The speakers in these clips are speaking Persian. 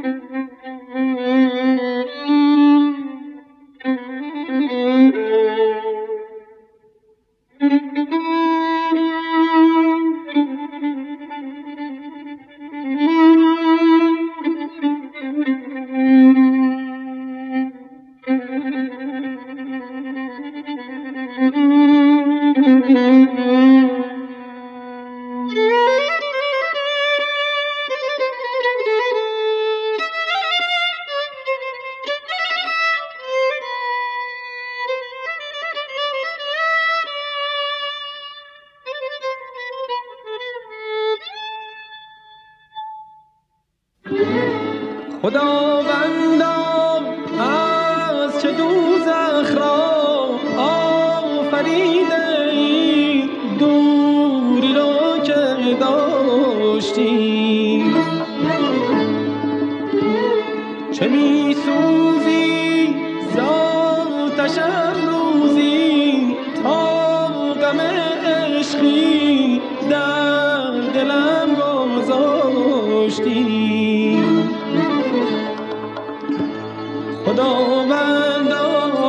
خداوندا از چه دوزخ را آفریده ای، دوری را که داشتی چه می سوزی ذاتش روزی تا غم عشقی در دلم گذاشتی. خداوندا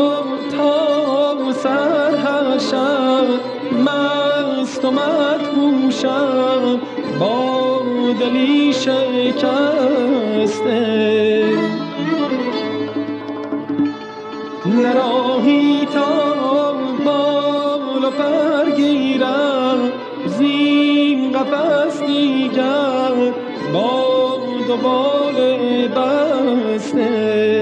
تا سر هر شب مست و مدهوشم با دلی شکسته، نراهی تا بال و پر گیرم زین قفس دیگر با دو بال بسته.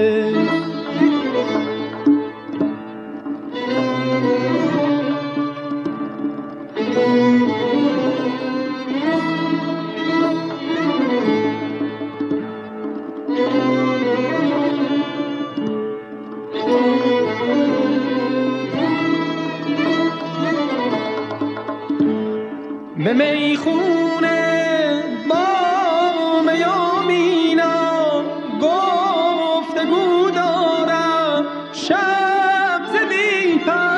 به میخونه با میامینا گفتگو دارم شب ز بی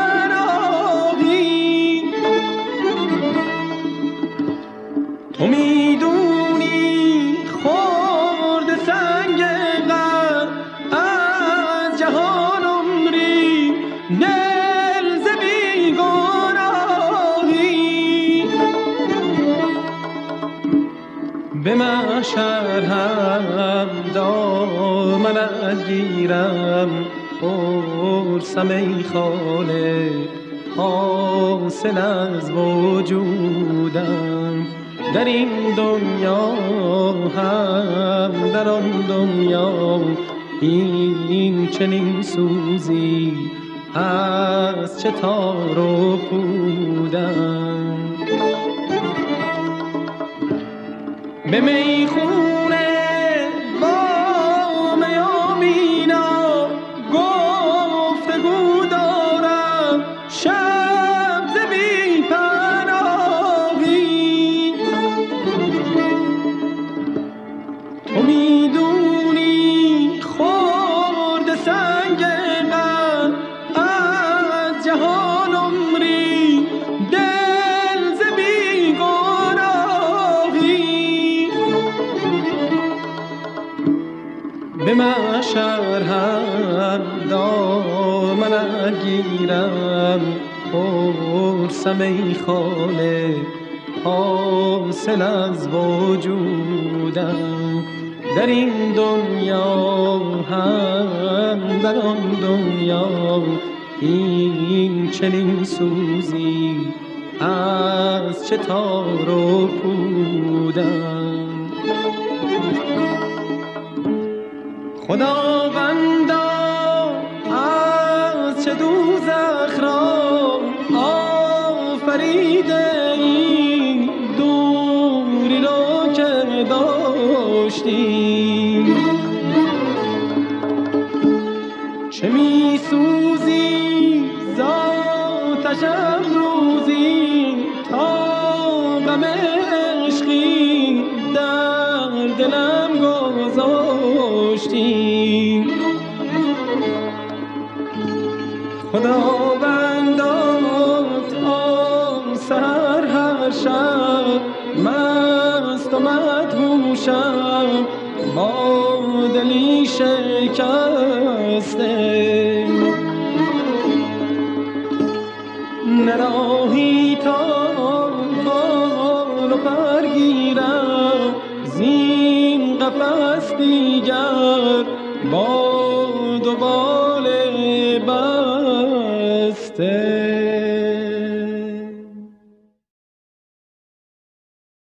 پناهی. تو میدونی خورد سنگ غم از جهان عمری دل ز بیگناهی. به محشر هم دامنت گیرم پرسم ای خالق حاصل از وجودم در این دنیا هم در آن دنیا این چنین سوزی از چه تار و پودم. به میخونه با میامینا گفتگو دارم شب ز بی پناهی. تو میدونی خورد سنگ غم از جهان عمری دل ز بیگناهی. به محشر هم دامنت گیرم پرسم ای خالق حاصل از وجودم در این دنیا هم در آن دنیا این چنین سوزی از چه تار و پودم. خداوندا از چه دوزخ را آفریده ای، دوری را که داشتی چه می سوزی ذاتش روزی تا غم عشقی در دلم گذاشتی. خداوندا تا سحر هر شب مست و مدهوشم با دلی شکسته نراهی تا بال و برگیرم زین قفس دیگر با دو بال بسته